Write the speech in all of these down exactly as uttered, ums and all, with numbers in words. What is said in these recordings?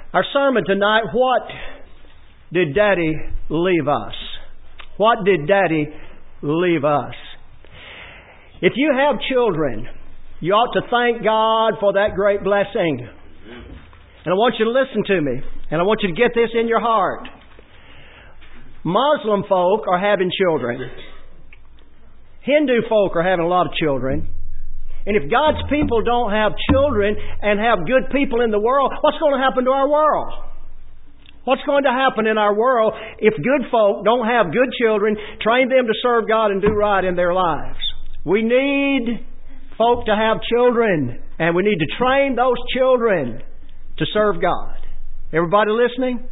Our sermon tonight, what did Daddy leave us? What did Daddy leave us? If you have children, you ought to thank God for that great blessing. And I want you to listen to me. And I want you to get this in your heart. Muslim folk are having children. Hindu folk are having a lot of children. And if God's people don't have children and have good people in the world, what's going to happen to our world? What's going to happen in our world if good folk don't have good children, train them to serve God and do right in their lives? We need folk to have children, and we need to train those children to serve God. Everybody listening?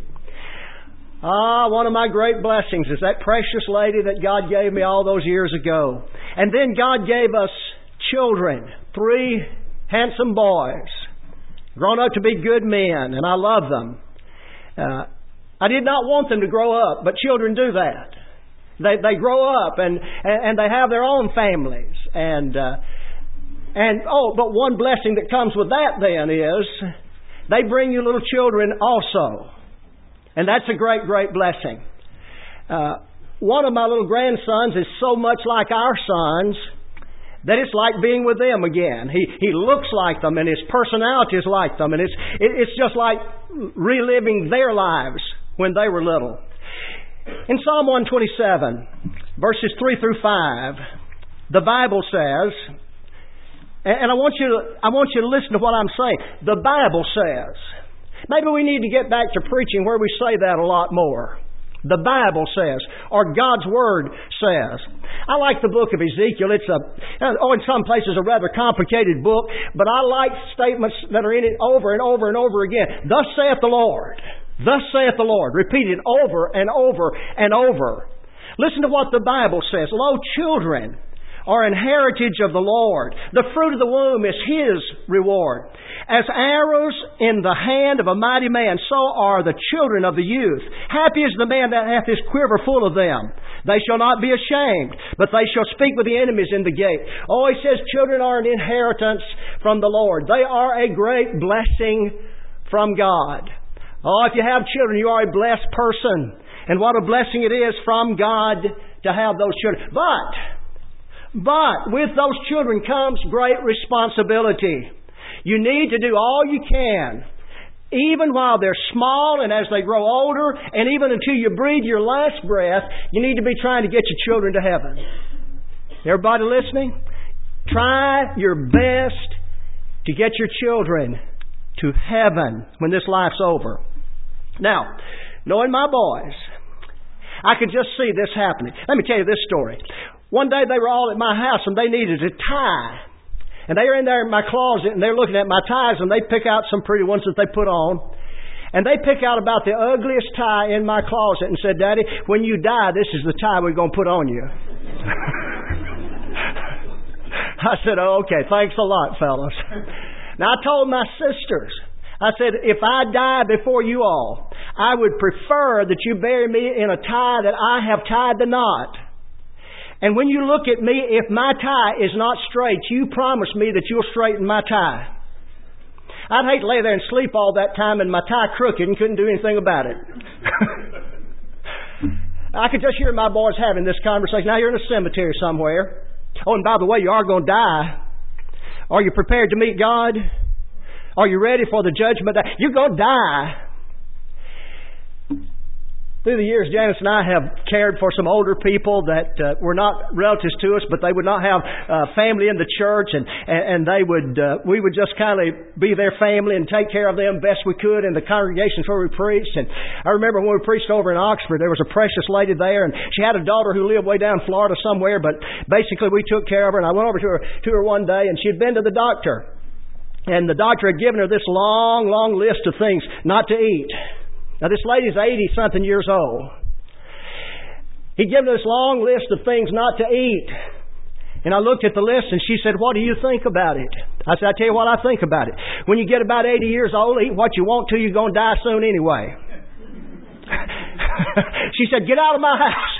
Ah, one of my great blessings is that precious lady that God gave me all those years ago. And then God gave us children, three handsome boys, grown up to be good men, and I love them. Uh, I did not want them to grow up, but children do that. They they grow up and and they have their own families, and uh, and oh, but one blessing that comes with that then is they bring you little children also, and that's a great great blessing. Uh, one of my little grandsons is so much like our sons that it's like being with them again. He he looks like them, and his personality is like them, and it's it, it's just like reliving their lives when they were little. In Psalm one twenty-seven, verses three through five, the Bible says, and I want you to I want you to listen to what I'm saying. The Bible says. Maybe we need to get back to preaching where we say that a lot more. The Bible says, or God's Word says. I like the book of Ezekiel. It's a, oh, in some places a rather complicated book, but I like statements that are in it over and over and over again. Thus saith the Lord. Thus saith the Lord. Repeated over and over and over. Listen to what the Bible says. Lo, children are an heritage of the Lord. The fruit of the womb is His reward. As arrows in the hand of a mighty man, so are the children of the youth. Happy is the man that hath his quiver full of them. They shall not be ashamed, but they shall speak with the enemies in the gate. Oh, he says children are an inheritance from the Lord. They are a great blessing from God. Oh, if you have children, you are a blessed person. And what a blessing it is from God to have those children. But... But with those children comes great responsibility. You need to do all you can, even while they're small and as they grow older, and even until you breathe your last breath, you need to be trying to get your children to heaven. Everybody listening? Try your best to get your children to heaven when this life's over. Now, knowing my boys, I could just see this happening. Let me tell you this story. One day they were all at my house and they needed a tie. And they were in there in my closet and they're looking at my ties and they pick out some pretty ones that they put on. And they pick out about the ugliest tie in my closet and said, Daddy, when you die, this is the tie we're going to put on you. I said, oh, okay, thanks a lot, fellas. Now I told my sisters, I said, if I die before you all, I would prefer that you bury me in a tie that I have tied the knot. And when you look at me, if my tie is not straight, you promise me that you'll straighten my tie. I'd hate to lay there and sleep all that time and my tie crooked and couldn't do anything about it. I could just hear my boys having this conversation. Now you're in a cemetery somewhere. Oh, and by the way, you are going to die. Are you prepared to meet God? Are you ready for the judgment? You're going to die. Through the years, Janice and I have cared for some older people that uh, were not relatives to us, but they would not have uh, family in the church, and and, and they would uh, we would just kind of be their family and take care of them best we could in the congregations where we preached. And I remember when we preached over in Oxford, there was a precious lady there, and she had a daughter who lived way down in Florida somewhere, but basically we took care of her. And I went over to her to her one day, and she had been to the doctor, and the doctor had given her this long, long list of things not to eat. Now, this lady's eighty-something years old. He'd given us this long list of things not to eat. And I looked at the list and she said, what do you think about it? I said, I tell you what I think about it. When you get about eighty years old, eat what you want to, you're going to die soon anyway. She said, get out of my house.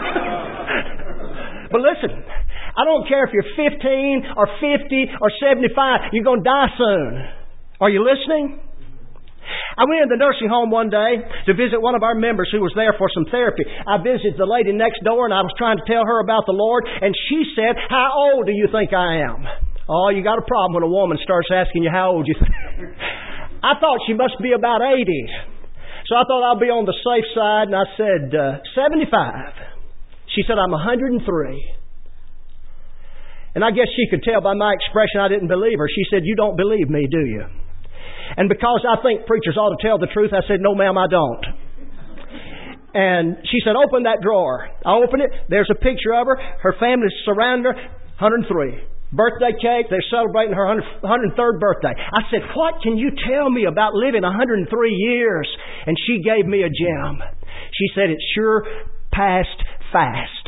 But listen, I don't care if you're fifteen or fifty or seventy-five, you're going to die soon. Are you listening? I went in the nursing home one day to visit one of our members who was there for some therapy. I visited the lady next door and I was trying to tell her about the Lord, and she said, "How old do you think I am?" Oh, you got a problem when a woman starts asking you how old you think. I thought she must be about eighty. So I thought I'll be on the safe side, and I said, uh, seventy-five. She said, "I'm one hundred three. And I guess she could tell by my expression I didn't believe her. She said, "You don't believe me, do you?" And because I think preachers ought to tell the truth, I said, "No, ma'am, I don't." And she said, "Open that drawer." I opened it. There's a picture of her. Her family's surrounding her. one hundred three. Birthday cake. They're celebrating her one hundred third birthday. I said, "What can you tell me about living one hundred three years?" And she gave me a gem. She said, "It sure passed fast."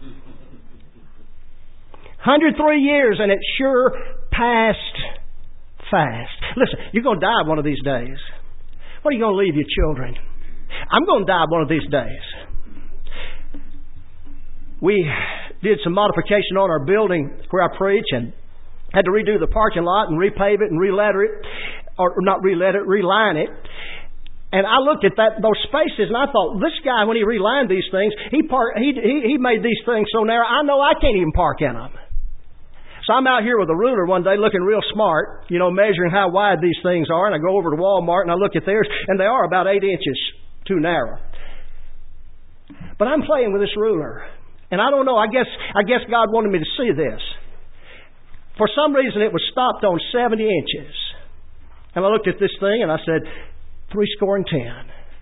one hundred three years, and it sure passed fast. Listen, you're going to die one of these days. What are you going to leave your children? I'm going to die one of these days. We did some modification on our building where I preach and had to redo the parking lot and repave it and re-letter it, or not re-letter it, reline it. And I looked at that those spaces and I thought, this guy, when he relined these things, he park, he, he he made these things so narrow, I know I can't even park in them. So I'm out here with a ruler one day looking real smart, you know, measuring how wide these things are. And I go over to Walmart and I look at theirs, and they are about eight inches too narrow. But I'm playing with this ruler. And I don't know, I guess I guess God wanted me to see this. For some reason it was stopped on seventy inches. And I looked at this thing and I said, three score and ten.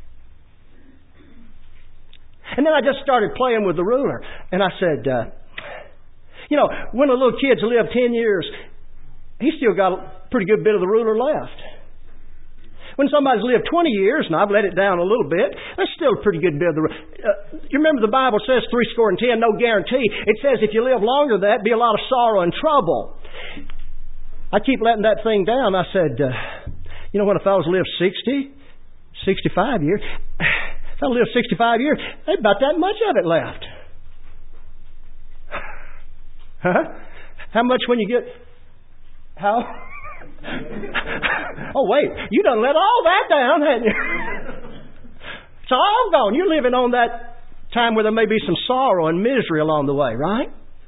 And then I just started playing with the ruler. And I said, uh, you know, when a little kid's lived ten years, he's still got a pretty good bit of the ruler left. When somebody's lived twenty years, and I've let it down a little bit, that's still a pretty good bit of the ruler. Uh, you remember the Bible says three score and ten, no guarantee. It says if you live longer than that, be a lot of sorrow and trouble. I keep letting that thing down. I said, uh, you know, when a fellow's lived sixty, sixty-five years, if I live sixty-five years, there's about that much of it left. Huh? How much when you get... How? Oh, wait. You done let all that down, hadn't you? It's all gone. You're living on that time where there may be some sorrow and misery along the way, right?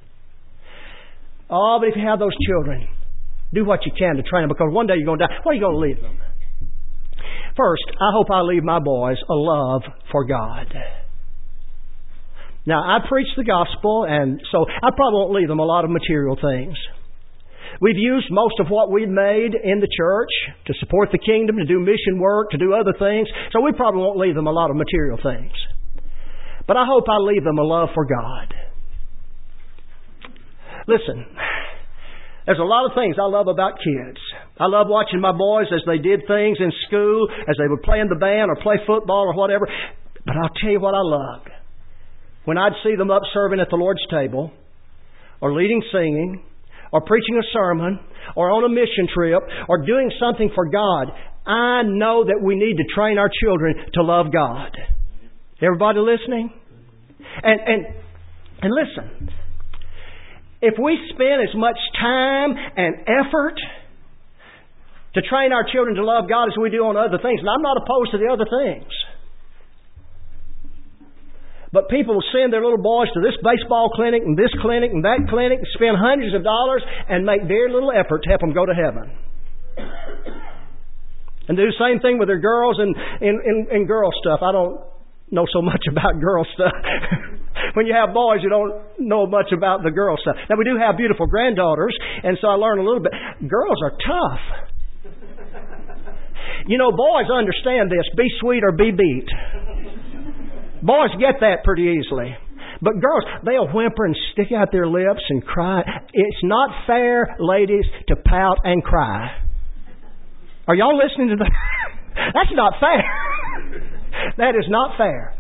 Oh, but if you have those children, do what you can to train them, because one day you're going to die. What are you going to leave them? First, I hope I leave my boys a love for God. Now, I preach the gospel, and so I probably won't leave them a lot of material things. We've used most of what we've made in the church to support the kingdom, to do mission work, to do other things, so we probably won't leave them a lot of material things. But I hope I leave them a love for God. Listen, there's a lot of things I love about kids. I love watching my boys as they did things in school, as they would play in the band or play football or whatever. But I'll tell you what I loved. When I'd see them up serving at the Lord's table, or leading singing, or preaching a sermon, or on a mission trip, or doing something for God, I know that we need to train our children to love God. Everybody listening? And and and listen, if we spend as much time and effort to train our children to love God as we do on other things, and I'm not opposed to the other things, but people will send their little boys to this baseball clinic and this clinic and that clinic and spend hundreds of dollars and make very little effort to help them go to heaven. And do the same thing with their girls and, and, and, and girl stuff. I don't know so much about girl stuff. When you have boys, you don't know much about the girl stuff. Now, we do have beautiful granddaughters, and so I learn a little bit. Girls are tough. You know, boys understand this. Be sweet or be beat. Boys get that pretty easily. But girls, they'll whimper and stick out their lips and cry. It's not fair, ladies, to pout and cry. Are y'all listening to that? That's not fair. That is not fair.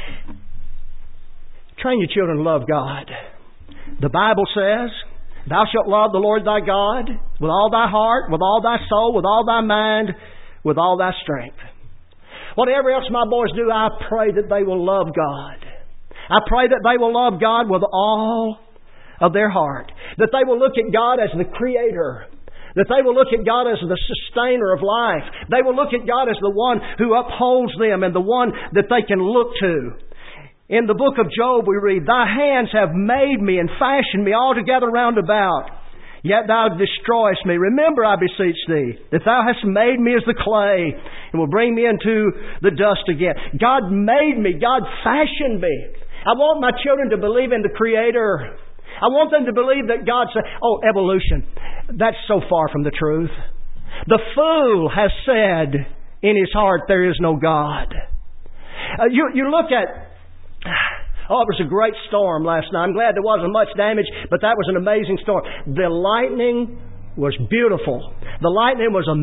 Train your children to love God. The Bible says, "Thou shalt love the Lord thy God with all thy heart, with all thy soul, with all thy mind, with all thy strength." Whatever else my boys do, I pray that they will love God. I pray that they will love God with all of their heart. That they will look at God as the Creator, That they will look at God as the sustainer of life. They will look at God as the one who upholds them and the one that they can look to. In the book of Job we read, Thy hands have made me and fashioned me altogether round about. Yet Thou destroyest me. Remember, I beseech Thee, that Thou hast made me as the clay and will bring me into the dust again. God made me. God fashioned me. I want my children to believe in the Creator. I want them to believe that God said, oh, evolution. That's so far from the truth. The fool has said in his heart, there is no God. Uh, you, you look at, oh, it was a great storm last night. I'm glad there wasn't much damage, but that was an amazing storm. The lightning was beautiful. The lightning was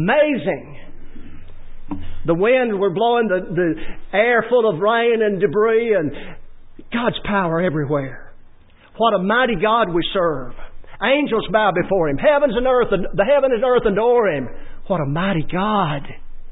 amazing. The winds were blowing the, the air full of rain and debris, and God's power everywhere. What a mighty God we serve. Angels bow before Him. Heavens and earth, the heaven and earth adore Him. What a mighty God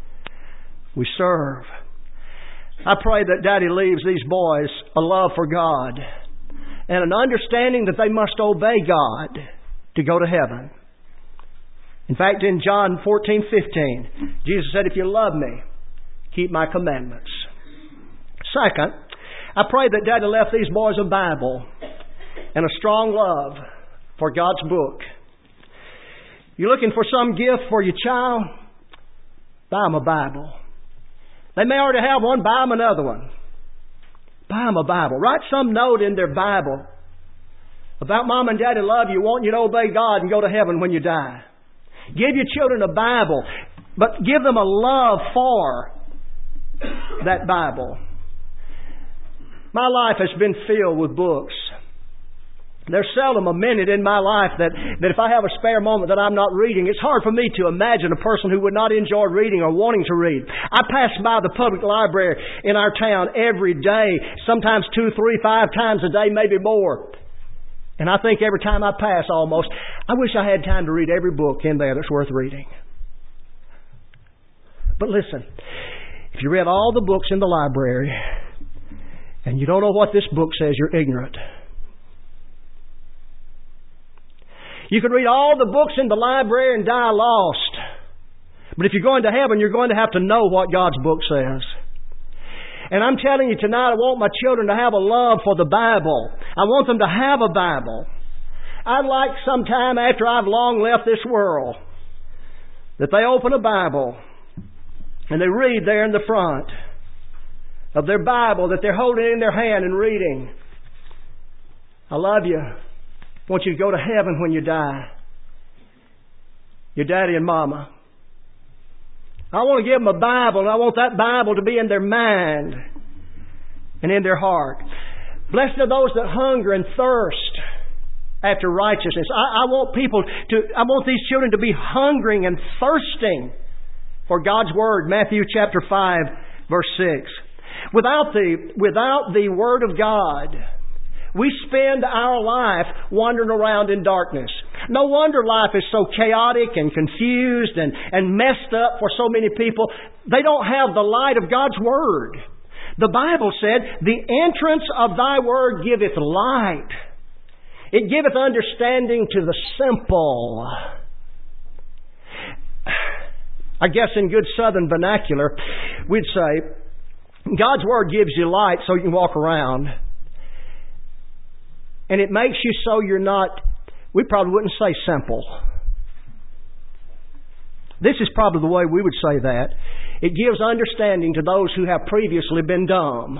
we serve. I pray that Daddy leaves these boys a love for God and an understanding that they must obey God to go to heaven. In fact, in John fourteen fifteen, Jesus said, if you love me, keep my commandments. Second, I pray that Daddy left these boys a Bible and a strong love for God's book. You're looking for some gift for your child? Buy them a Bible. They may already have one, buy them another one. Buy them a Bible. Write some note in their Bible about Mom and Daddy love you, want you to obey God and go to heaven when you die. Give your children a Bible, but give them a love for that Bible. My life has been filled with books. There's seldom a minute in my life that, that if I have a spare moment that I'm not reading. It's hard for me to imagine a person who would not enjoy reading or wanting to read. I pass by the public library in our town every day, sometimes two, three, five times a day, maybe more. And I think every time I pass almost, I wish I had time to read every book in there that's worth reading. But listen, if you read all the books in the library and you don't know what this book says, you're ignorant. You can read all the books in the library and die lost. But if you're going to heaven, you're going to have to know what God's book says. And I'm telling you tonight, I want my children to have a love for the Bible. I want them to have a Bible. I'd like sometime after I've long left this world that they open a Bible and they read there in the front of their Bible that they're holding in their hand and reading. I love you. I want you to go to heaven when you die. Your daddy and mama. I want to give them a Bible, and I want that Bible to be in their mind and in their heart. Blessed are those that hunger and thirst after righteousness. I, I want people to, I want these children to be hungering and thirsting for God's Word. Matthew chapter five, verse six. Without the, without the Word of God, we spend our life wandering around in darkness. No wonder life is so chaotic and confused and, and messed up for so many people. They don't have the light of God's Word. The Bible said, the entrance of Thy Word giveth light. It giveth understanding to the simple. I guess in good Southern vernacular, we'd say, God's Word gives you light so you can walk around. And it makes you so you're not, we probably wouldn't say simple. This is probably the way we would say that. It gives understanding to those who have previously been dumb.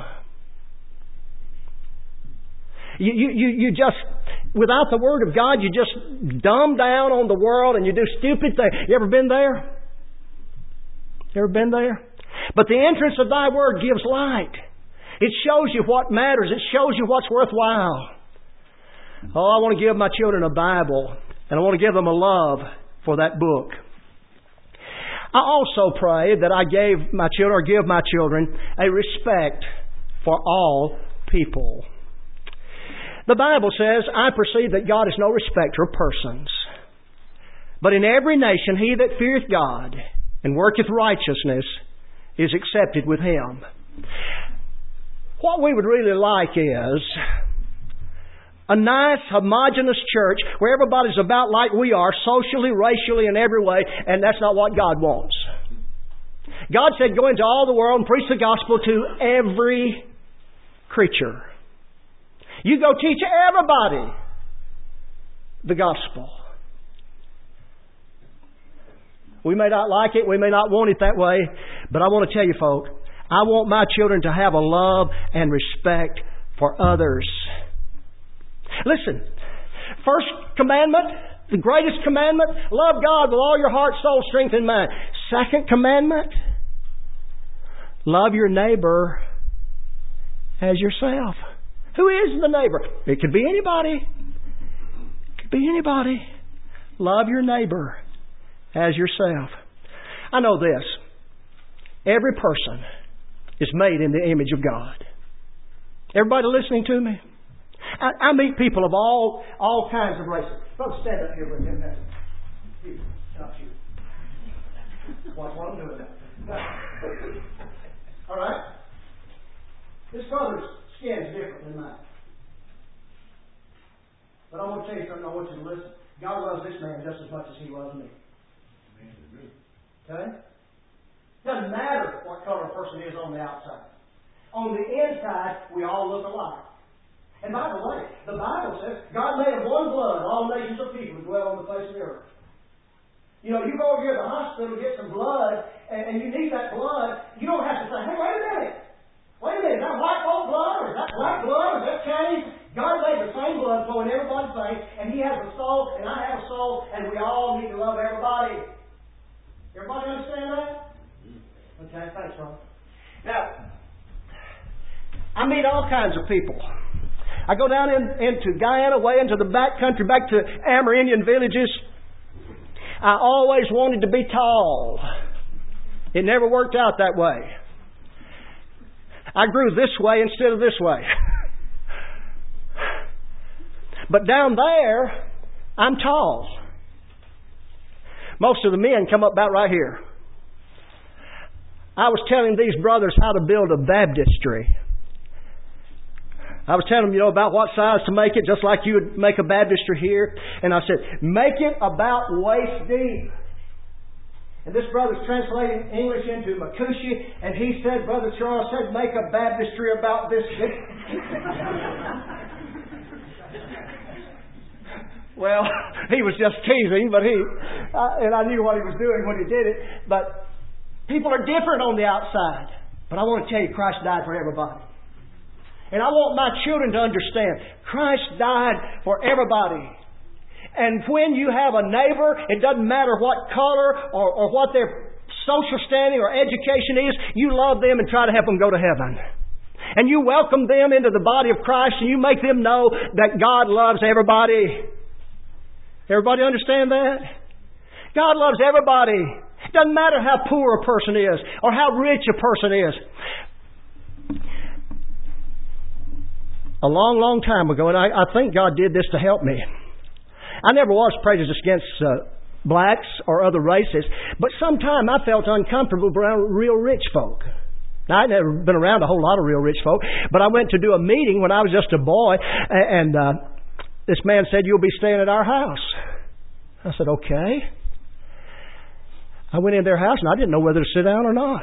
You, you, you, you just, without the Word of God, you just dumb down on the world and you do stupid things. You ever been there? You ever been there? But the entrance of Thy Word gives light. It shows you what matters. It shows you what's worthwhile. Oh, I want to give my children a Bible, and I want to give them a love for that book. I also pray that I gave my children, or give my children, a respect for all people. The Bible says, I perceive that God is no respecter of persons. But in every nation, he that feareth God and worketh righteousness is accepted with Him. What we would really like is A nice, homogeneous church where everybody's about like we are, socially, racially, in every way, and that's not what God wants. God said, go into all the world and preach the gospel to every creature. You go teach everybody the gospel. We may not like it, we may not want it that way, but I want to tell you, folk, I want my children to have a love and respect for others. Listen, first commandment, the greatest commandment, love God with all your heart, soul, strength, and mind. Second commandment, love your neighbor as yourself. Who is the neighbor? It could be anybody. It could be anybody. Love your neighbor as yourself. I know this. Every person is made in the image of God. Everybody listening to me? I, I meet people of all all kinds of races. Brother, stand up here with him. You, not you. Watch what I'm doing. All right? This brother's skin is different than mine. But I want to tell you something. I want you to listen. God loves this man just as much as He loves me. Okay? Doesn't matter what color a person is on the outside. On the inside, we all look alike. And by the way, the Bible says God made of one blood all nations of people who dwell on the face of the earth. You know, you go over here to the hospital to get some blood, and, and you need that blood. You don't have to say, hey, wait a minute. Wait a minute. Is that white folk blood? Or is that black blood? Or is that Chinese? God made the same blood flow in everybody's veins, and He has a soul, and I have a soul, and we all need to love everybody. Everybody understand that? Okay, thanks, Ron. Now, I meet all kinds of people. I go down in, into Guyana, way into the back country, back to Amerindian villages. I always wanted to be tall. It never worked out that way. I grew this way instead of this way. But down there, I'm tall. Most of the men come up about right here. I was telling these brothers how to build a baptistry. I was telling them, you know, about what size to make it, just like you would make a baptistry here. And I said, make it about waist deep. And this brother's translating English into Makushi, and he said, Brother Charles said, make a baptistry about this big. Well, he was just teasing, but he, uh, and I knew what he was doing when he did it. But people are different on the outside. But I want to tell you, Christ died for everybody. And I want my children to understand, Christ died for everybody. And when you have a neighbor, it doesn't matter what color or, or what their social standing or education is, you love them and try to help them go to heaven. And you welcome them into the body of Christ, and you make them know that God loves everybody. Everybody understand that? God loves everybody. It doesn't matter how poor a person is or how rich a person is. A long, long time ago, and I, I think God did this to help me. I never was prejudiced against uh, blacks or other races, but sometime I felt uncomfortable around real rich folk. Now, I'd never been around a whole lot of real rich folk, but I went to do a meeting when I was just a boy, and uh, this man said, you'll be staying at our house. I said, okay. I went in their house, and I didn't know whether to sit down or not.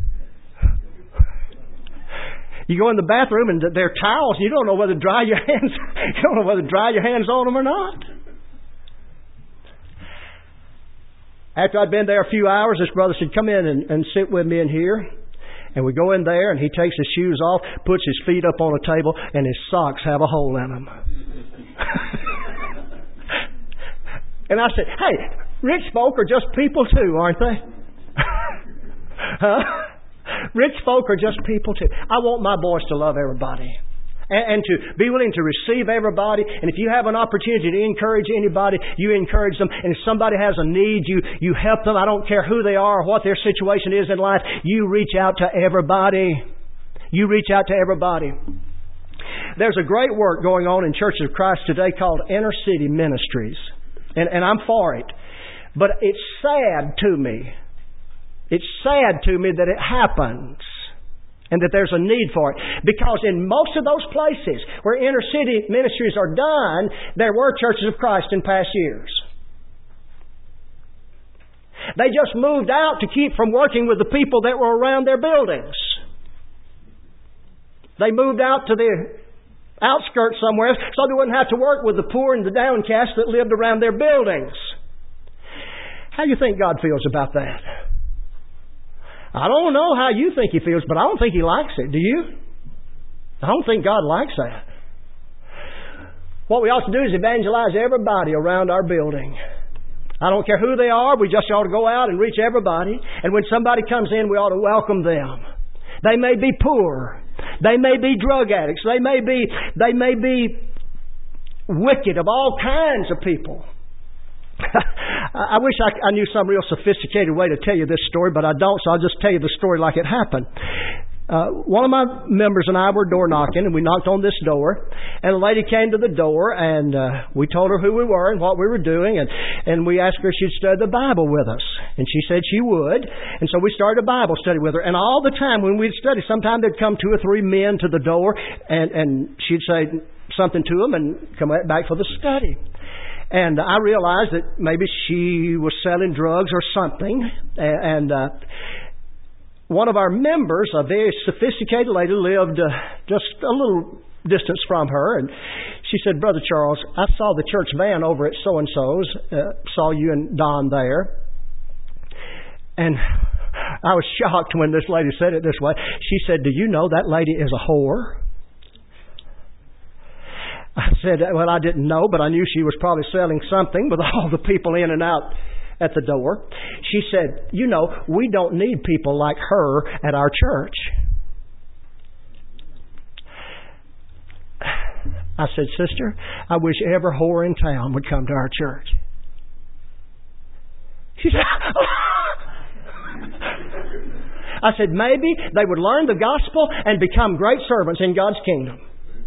You go in the bathroom and they're towels. You don't know whether to dry your hands. You don't know whether to dry your hands on them or not. After I'd been there a few hours, this brother said, come in and, and sit with me in here. And we go in there and he takes his shoes off, puts his feet up on a table, and his socks have a hole in them. And I said, hey, rich folk are just people too, aren't they? Huh? Rich folk are just people too. I want my boys to love everybody. And, and to be willing to receive everybody. And if you have an opportunity to encourage anybody, you encourage them. And if somebody has a need, you, you help them. I don't care who they are or what their situation is in life. You reach out to everybody. You reach out to everybody. There's a great work going on in Churches of Christ today called Inner City Ministries. And, and I'm for it. But it's sad to me. It's sad to me that it happens and that there's a need for it. Because in most of those places where inner city ministries are done, there were churches of Christ in past years. They just moved out to keep from working with the people that were around their buildings. They moved out to the outskirts somewhere so they wouldn't have to work with the poor and the downcast that lived around their buildings. How do you think God feels about that? I don't know how you think He feels, but I don't think He likes it. Do you? I don't think God likes that. What we ought to do is evangelize everybody around our building. I don't care who they are. We just ought to go out and reach everybody. And when somebody comes in, we ought to welcome them. They may be poor. They may be drug addicts. They may be, they may be wicked of all kinds of people. I wish I, I knew some real sophisticated way to tell you this story, but I don't, so I'll just tell you the story like it happened. Uh, one of my members and I were door knocking, and we knocked on this door, and a lady came to the door, and uh, we told her who we were and what we were doing, and, and we asked her if she'd study the Bible with us. And she said she would, and so we started a Bible study with her. And all the time when we'd study, sometimes there'd come two or three men to the door, and, and she'd say something to them and come back for the study. And I realized that maybe she was selling drugs or something. And uh, one of our members, a very sophisticated lady, lived uh, just a little distance from her. And she said, "Brother Charles, I saw the church van over at so-and-so's. Uh, saw you and Don there." And I was shocked when this lady said it this way. She said, "Do you know that lady is a whore?" I said, "Well, I didn't know, but I knew she was probably selling something with all the people in and out at the door." She said, "You know, we don't need people like her at our church." I said, "Sister, I wish every whore in town would come to our church." She said, I said, "Maybe they would learn the gospel and become great servants in God's kingdom."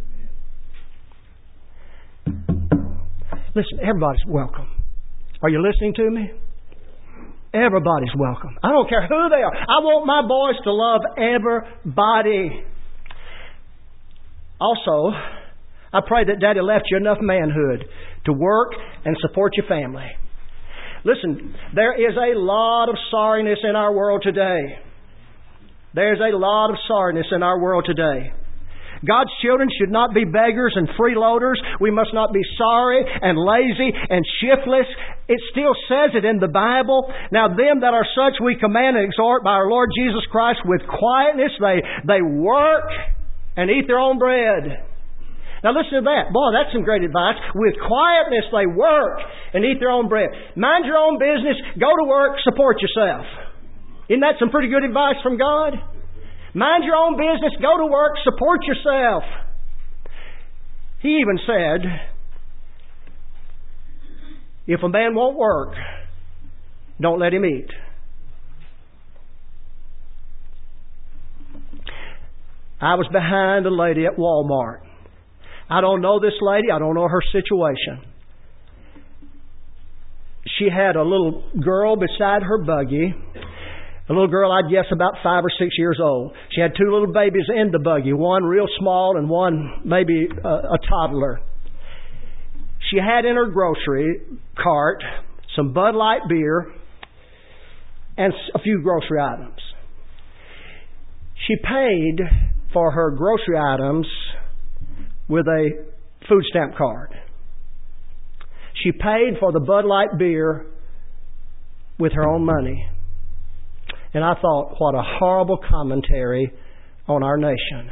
Listen, everybody's welcome. Are you listening to me? Everybody's welcome. I don't care who they are. I want my boys to love everybody. Also, I pray that Daddy left you enough manhood to work and support your family. Listen, there is a lot of sorriness in our world today. There's a lot of sorriness in our world today. God's children should not be beggars and freeloaders. We must not be sorry and lazy and shiftless. It still says it in the Bible. Now them that are such we command and exhort by our Lord Jesus Christ with quietness. They, they work and eat their own bread. Now listen to that. Boy, that's some great advice. With quietness they work and eat their own bread. Mind your own business. Go to work. Support yourself. Isn't that some pretty good advice from God? Mind your own business. Go to work. Support yourself. He even said, if a man won't work, don't let him eat. I was behind a lady at Walmart. I don't know this lady. I don't know her situation. She had a little girl beside her buggy. A little girl, I'd guess about five or six years old. She had two little babies in the buggy, one real small and one maybe a, a toddler. She had in her grocery cart some Bud Light beer and a few grocery items. She paid for her grocery items with a food stamp card. She paid for the Bud Light beer with her own money. And I thought, what a horrible commentary on our nation.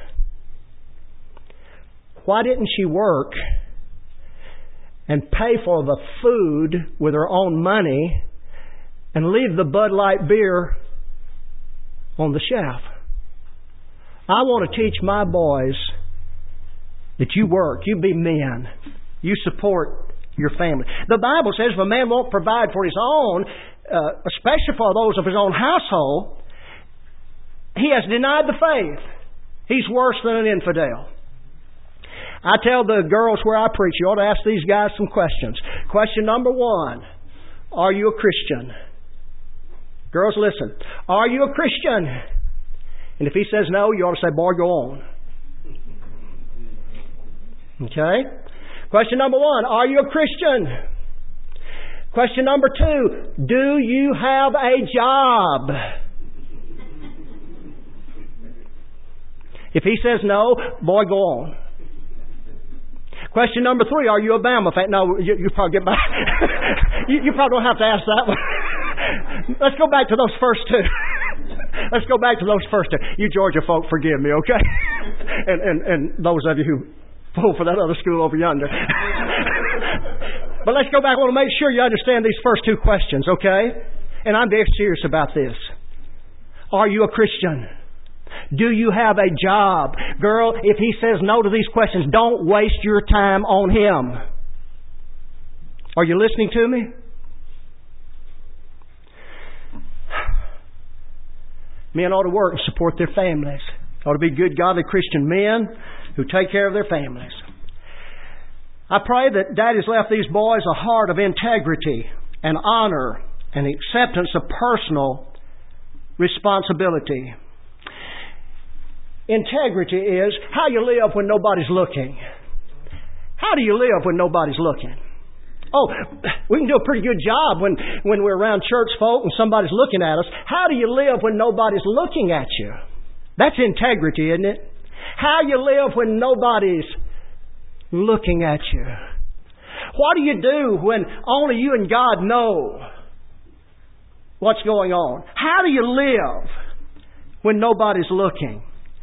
Why didn't she work and pay for the food with her own money and leave the Bud Light beer on the shelf? I want to teach my boys that you work, you be men, you support your family. The Bible says if a man won't provide for his own, Uh, especially for those of his own household, he has denied the faith. He's worse than an infidel. I tell the girls where I preach, you ought to ask these guys some questions. Question number one, are you a Christian? Girls, listen. Are you a Christian? And if he says no, you ought to say, boy, go on. Okay? Question number one, are you a Christian? Question number two, do you have a job? If he says no, boy, go on. Question number three, are you a Bama fan? No, you, you probably get back. you, you probably don't have to ask that one. Let's go back to those first two. Let's go back to those first two. You Georgia folk, forgive me, okay? and, and, and those of you who vote for that other school over yonder. But let's go back. I want to make sure you understand these first two questions, okay? And I'm very serious about this. Are you a Christian? Do you have a job? Girl, if he says no to these questions, don't waste your time on him. Are you listening to me? Men ought to work and support their families. Ought to be good, godly Christian men who take care of their families. I pray that Daddy's left these boys a heart of integrity and honor and acceptance of personal responsibility. Integrity is how you live when nobody's looking. How do you live when nobody's looking? Oh, we can do a pretty good job when, when we're around church folk and somebody's looking at us. How do you live when nobody's looking at you? That's integrity, isn't it? How you live when nobody's looking at you. What do you do when only you and God know what's going on? How do you live when nobody's looking?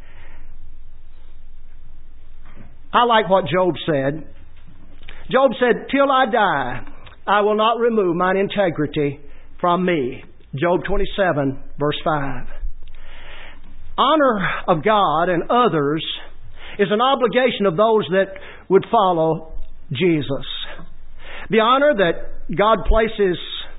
I like what Job said. Job said, till I die, I will not remove mine integrity from me. Job twenty-seven, verse five. Honor of God and others is an obligation of those that would follow Jesus. The honor that God places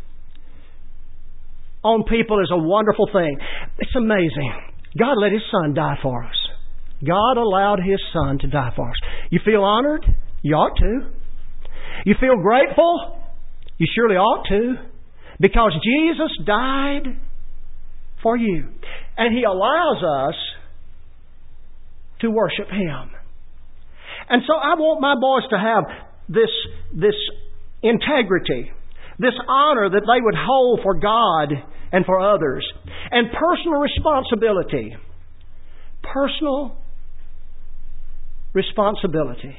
on people is a wonderful thing. It's amazing. God let His Son die for us. God allowed His Son to die for us. You feel honored? You ought to. You feel grateful? You surely ought to. Because Jesus died for you. And He allows us to worship Him. And so I want my boys to have this, this integrity, this honor that they would hold for God and for others, and personal responsibility. Personal responsibility.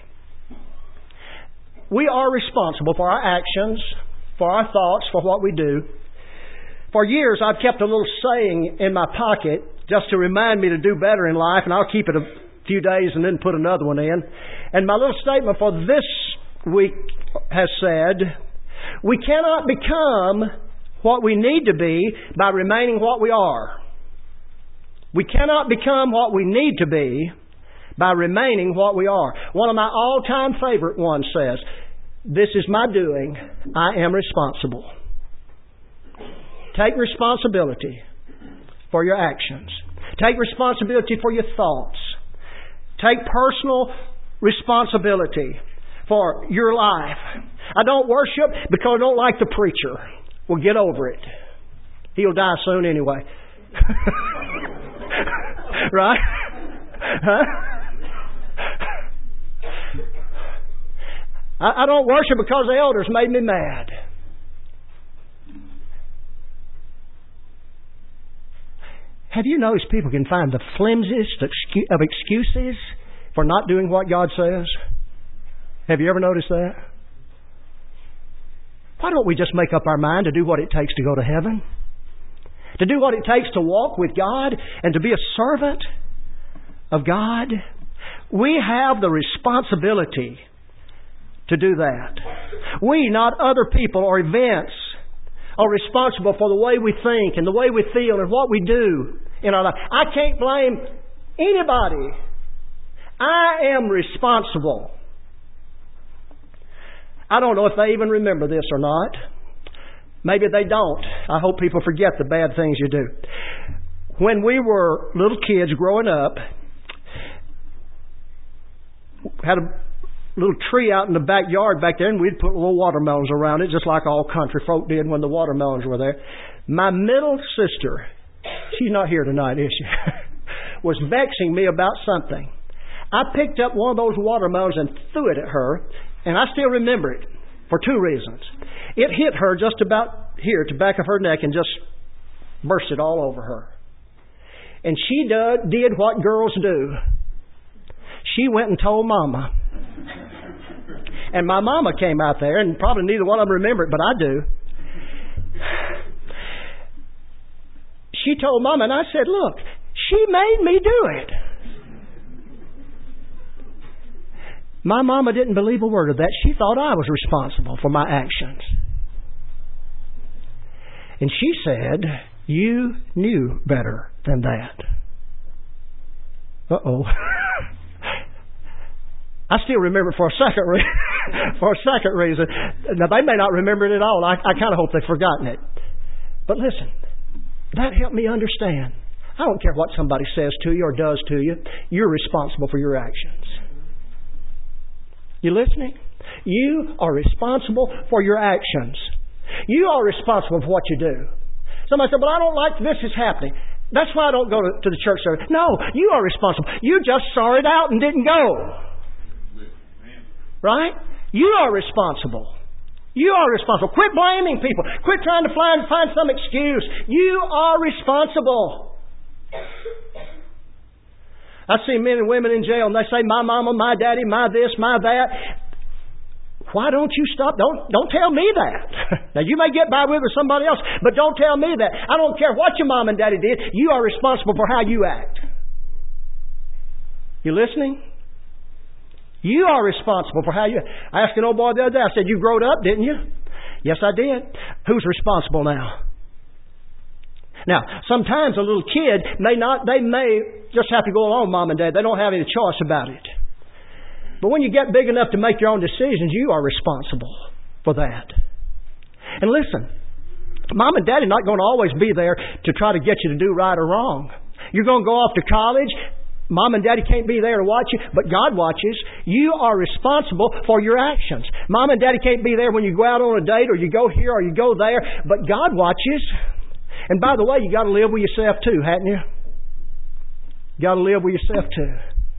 We are responsible for our actions, for our thoughts, for what we do. For years, I've kept a little saying in my pocket just to remind me to do better in life, and I'll keep it a few days and then put another one in. And my little statement for this week has said, we cannot become what we need to be by remaining what we are. We cannot become what we need to be by remaining what we are. One of my all-time favorite ones says, this is my doing, I am responsible. Take responsibility for your actions. Take responsibility for your thoughts. Take personal responsibility for your life. I don't worship because I don't like the preacher. Well, get over it. He'll die soon anyway. Right? Huh? I, I don't worship because the elders made me mad. Have you noticed people can find the flimsiest of excuses for not doing what God says? Have you ever noticed that? Why don't we just make up our mind to do what it takes to go to heaven? To do what it takes to walk with God and to be a servant of God? We have the responsibility to do that. We, not other people or events, are responsible for the way we think and the way we feel and what we do in our life. I can't blame anybody. I am responsible. I don't know if they even remember this or not. Maybe they don't. I hope people forget the bad things you do. When we were little kids growing up, had a little tree out in the backyard back there, and we'd put little watermelons around it, just like all country folk did when the watermelons were there. My middle sister, she's not here tonight, is she? was vexing me about something. I picked up one of those watermelons and threw it at her, and I still remember it for two reasons. It hit her just about here, to the back of her neck, and just bursted all over her. And she did, did what girls do. She went and told Mama. And my mama came out there, and probably neither one of them remember it, but I do. She told Mama, and I said, look, she made me do it. My mama didn't believe a word of that. She thought I was responsible for my actions. And she said, you knew better than that. Uh-oh. I still remember it for a second reason. for a second reason. Now, they may not remember it at all. I, I kind of hope they've forgotten it. But listen, that helped me understand. I don't care what somebody says to you or does to you. You're responsible for your actions. You listening? You are responsible for your actions. You are responsible for what you do. Somebody said, well, I don't like this is happening. That's why I don't go to, to the church service. No, you are responsible. You just saw it out and didn't go. Right? You are responsible. You are responsible. Quit blaming people. Quit trying to find, find some excuse. You are responsible. I see men and women in jail and they say, my mama, my daddy, my this, my that. Why don't you stop? Don't, don't tell me that. Now, you may get by with it with somebody else, but don't tell me that. I don't care what your mom and daddy did. You are responsible for how you act. You listening? You are responsible for how you... I asked an old boy the other day, I said, you growed up, didn't you? Yes, I did. Who's responsible now? Now, sometimes a little kid may not, they may just have to go along with mom and dad. They don't have any choice about it. But when you get big enough to make your own decisions, you are responsible for that. And listen, mom and dad are not going to always be there to try to get you to do right or wrong. You're going to go off to college. Mom and daddy can't be there to watch you, but God watches. You are responsible for your actions. Mom and daddy can't be there when you go out on a date or you go here or you go there, but God watches. And by the way, you got to live with yourself too, hadn't you? You got to live with yourself too.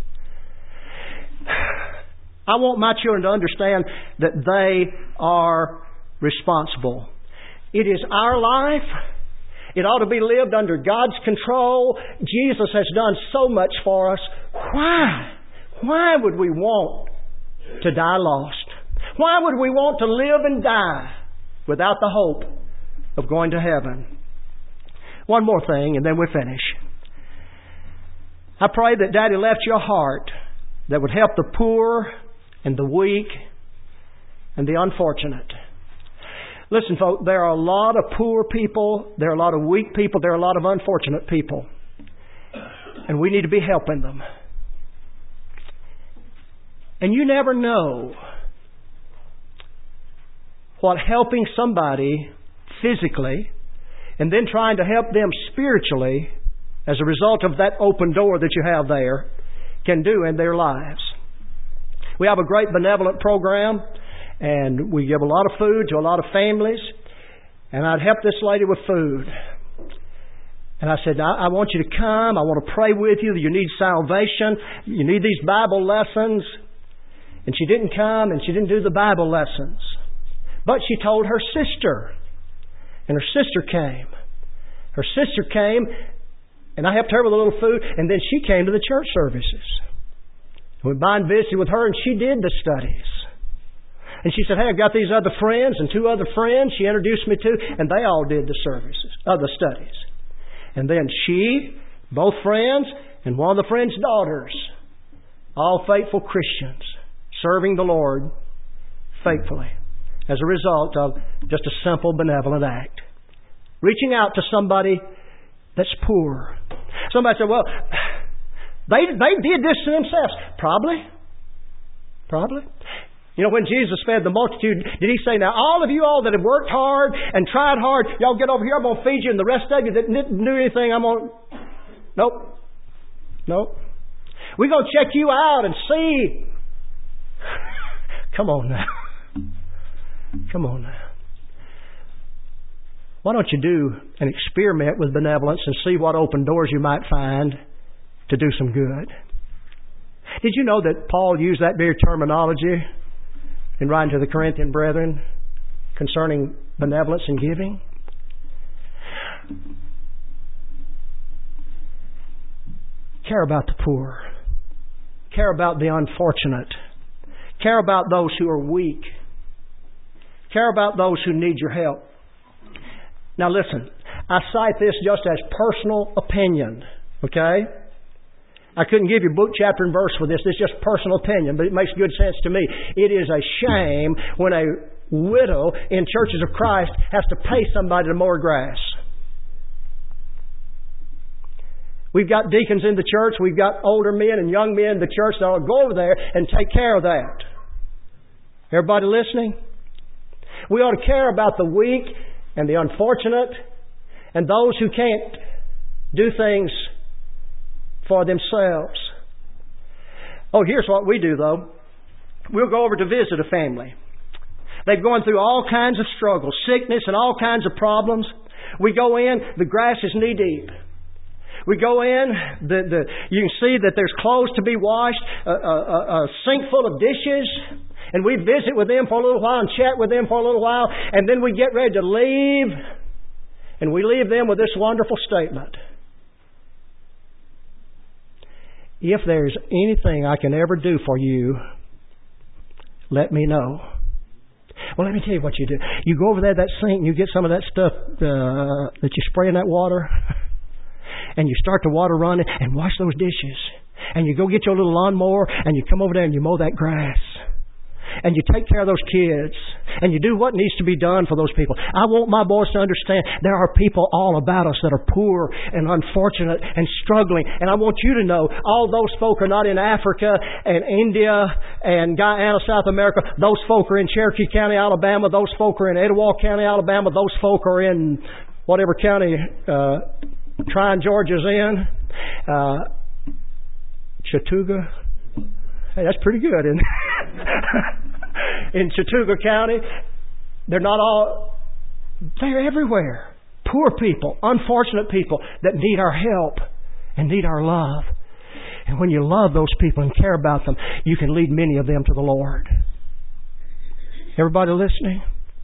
I want my children to understand that they are responsible. It is our life. It ought to be lived under God's control. Jesus has done so much for us. Why? Why would we want to die lost? Why would we want to live and die without the hope of going to heaven? One more thing and then we finish. I pray that Daddy left you a heart that would help the poor and the weak and the unfortunate. Listen, folks, there are a lot of poor people, there are a lot of weak people, there are a lot of unfortunate people. And we need to be helping them. And you never know what helping somebody physically and then trying to help them spiritually as a result of that open door that you have there can do in their lives. We have a great benevolent program. And we give a lot of food to a lot of families. And I'd help this lady with food. And I said, I, I want you to come. I want to pray with you. You need salvation. You need these Bible lessons. And she didn't come and she didn't do the Bible lessons. But she told her sister. And her sister came. Her sister came and I helped her with a little food. And then she came to the church services. We went by and visited with her and she did the studies. And she said, hey, I've got these other friends and two other friends she introduced me to, and they all did the services, uh, the studies. And then she, both friends, and one of the friends' daughters, all faithful Christians, serving the Lord faithfully as a result of just a simple benevolent act. Reaching out to somebody that's poor. Somebody said, well, they, they did this to themselves. Probably. Probably. You know, when Jesus fed the multitude, did He say, now all of you all that have worked hard and tried hard, y'all get over here, I'm going to feed you, and the rest of you that didn't do anything, I'm going to... Nope. Nope. We're going to check you out and see. Come on now. Come on now. Why don't you do an experiment with benevolence and see what open doors you might find to do some good. Did you know that Paul used that very terminology in writing to the Corinthian brethren concerning benevolence and giving? Care about the poor. Care about the unfortunate. Care about those who are weak. Care about those who need your help. Now listen, I cite this just as personal opinion, okay? I couldn't give you book, chapter, and verse for this. It's just personal opinion, but it makes good sense to me. It is a shame when a widow in Churches of Christ has to pay somebody to mow grass. We've got deacons in the church. We've got older men and young men in the church that will go over there and take care of that. Everybody listening? We ought to care about the weak and the unfortunate and those who can't do things for themselves. Oh, here's what we do though. We'll go over to visit a family. They've gone through all kinds of struggles, sickness and all kinds of problems. We go in, the grass is knee deep. We go in, the, the, you can see that there's clothes to be washed, a, a, a sink full of dishes, and we visit with them for a little while and chat with them for a little while, and then we get ready to leave, and we leave them with this wonderful statement. If there's anything I can ever do for you, let me know. Well, let me tell you what you do. You go over there to that sink and you get some of that stuff uh, that you spray in that water, and you start the water running and wash those dishes. And you go get your little lawnmower and you come over there and you mow that grass. And you take care of those kids. And you do what needs to be done for those people. I want my boys to understand there are people all about us that are poor and unfortunate and struggling. And I want you to know all those folk are not in Africa and India and Guyana, South America. Those folk are in Cherokee County, Alabama. Those folk are in Etowah County, Alabama. Those folk are in whatever county uh, Tryon, Georgia's in. Uh, Chattooga. Hey, that's pretty good, isn't it? In Chattooga County, they're not all, they're everywhere. Poor people, unfortunate people that need our help and need our love. And when you love those people and care about them, you can lead many of them to the Lord. Everybody listening?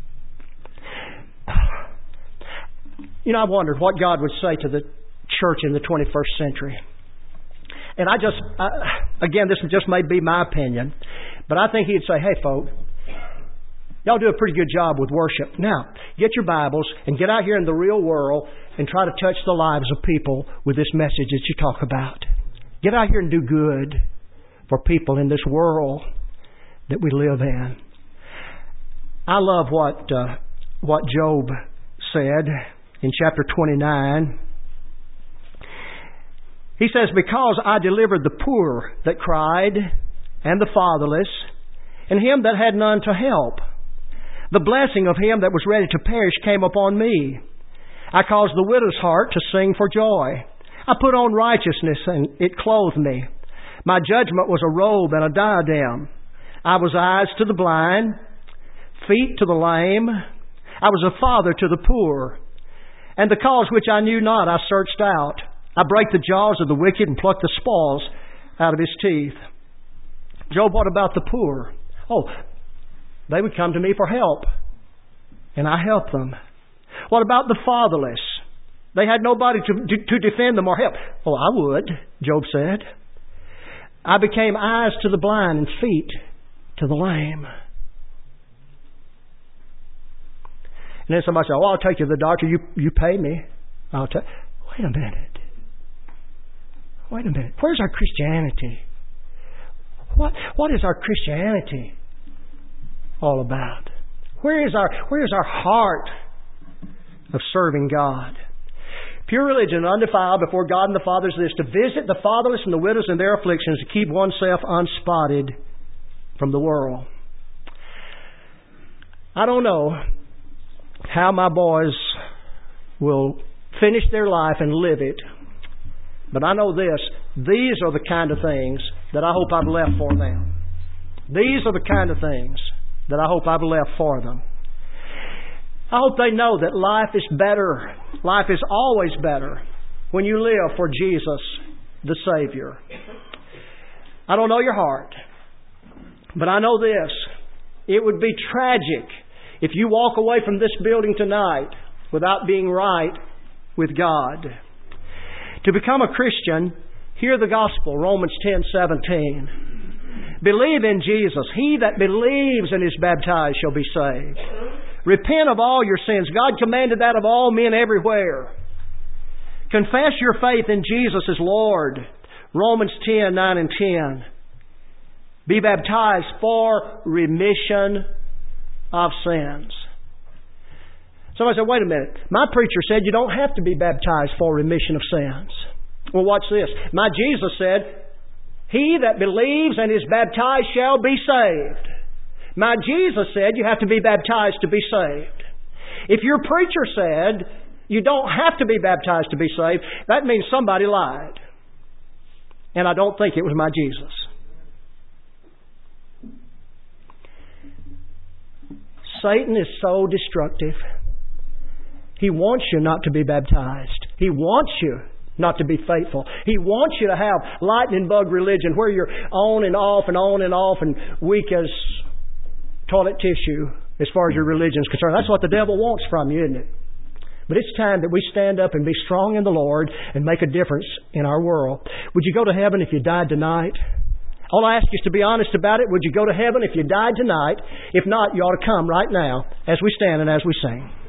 You know, I wondered what God would say to the church in the twenty-first century. And I just, I, again, this just may be my opinion, but I think He'd say, hey, folk, y'all do a pretty good job with worship. Now, get your Bibles and get out here in the real world and try to touch the lives of people with this message that you talk about. Get out here and do good for people in this world that we live in. I love what uh, what Job said in chapter twenty-nine. He says, because I delivered the poor that cried, and the fatherless, and him that had none to help. The blessing of him that was ready to perish came upon me. I caused the widow's heart to sing for joy. I put on righteousness, and it clothed me. My judgment was a robe and a diadem. I was eyes to the blind, feet to the lame. I was a father to the poor. And the cause which I knew not I searched out. I break the jaws of the wicked and pluck the spoils out of his teeth. Job, what about the poor? Oh, they would come to me for help, and I help them. What about the fatherless? They had nobody to, to, to defend them or help. Oh, I would, Job said. I became eyes to the blind and feet to the lame. And then somebody said, oh, I'll take you to the doctor. You, you pay me. I'll take. Wait a minute. Wait a minute. Where's our Christianity? What what is our Christianity all about? Where is our where is our heart of serving God? Pure religion, undefiled before God and the Father is this: to visit the fatherless and the widows in their afflictions, to keep oneself unspotted from the world. I don't know how my boys will finish their life and live it. But I know this, these are the kind of things that I hope I've left for them. These are the kind of things that I hope I've left for them. I hope they know that life is better. Life is always better when you live for Jesus the Savior. I don't know your heart, but I know this. It would be tragic if you walk away from this building tonight without being right with God. To become a Christian, hear the gospel, Romans ten seventeen. Believe in Jesus. He that believes and is baptized shall be saved. Repent of all your sins. God commanded that of all men everywhere. Confess your faith in Jesus as Lord. Romans ten nine and ten. Be baptized for remission of sins. Somebody said, wait a minute. My preacher said you don't have to be baptized for remission of sins. Well, watch this. My Jesus said, he that believes and is baptized shall be saved. My Jesus said you have to be baptized to be saved. If your preacher said you don't have to be baptized to be saved, that means somebody lied. And I don't think it was my Jesus. Satan is so destructive. He wants you not to be baptized. He wants you not to be faithful. He wants you to have lightning bug religion where you're on and off and on and off and weak as toilet tissue as far as your religion is concerned. That's what the devil wants from you, isn't it? But it's time that we stand up and be strong in the Lord and make a difference in our world. Would you go to heaven if you died tonight? All I ask is to be honest about it. Would you go to heaven if you died tonight? If not, you ought to come right now as we stand and as we sing.